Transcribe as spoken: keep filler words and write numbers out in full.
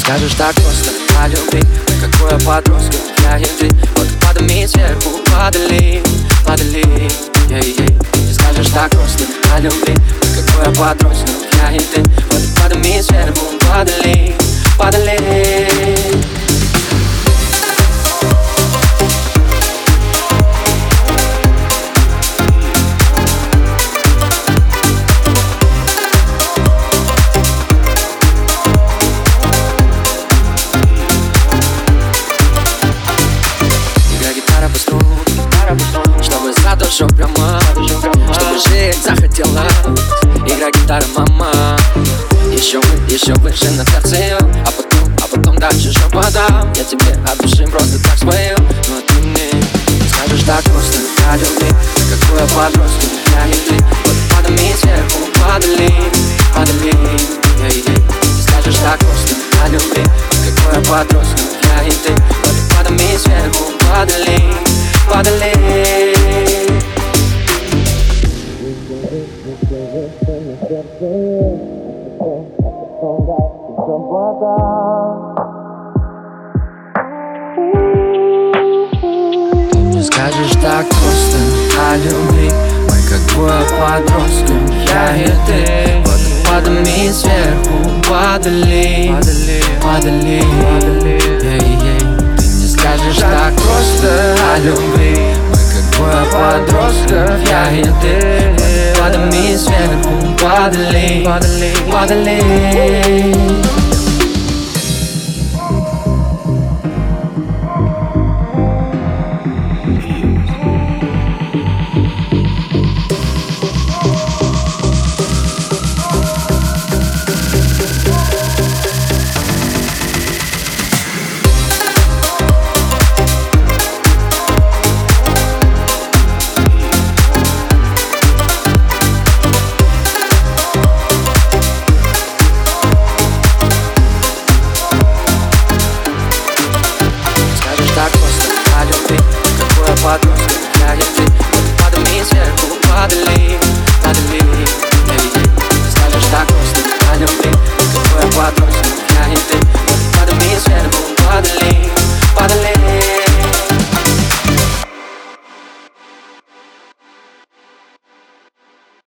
скажешь так просто о любви, ой, какой я подросток, я и ты. Водопадами сверху падали, падали, ей-ей. Ты скажешь так просто о любви, ой, какой я подросток, я и ты. Водопадами сверху падали, падали. Чтобы за душу прямо, чтобы жить захотелось. Игра, гитара, мама. Еще вы, еще выше на торцию. А потом, а потом дальше шепотом. Я тебе от души просто так спою. Но ты мне не скажешь так просто о любви, какой я подросток, я и ты. Водопадами сверху падали, падали, ей-ей. Ты скажешь так просто о любви, какой я подросток, я и ты. Водопадами сверху падали, падали. Ты мне скажешь так просто о любви, ой, какой я подросток, я и ты. Водопадами сверху падали, падали, падали, ей-ей. Ты мне скажешь так просто о любви, ой, какой я подросток, я и ты. Водопадами сверху падали, падали, падали.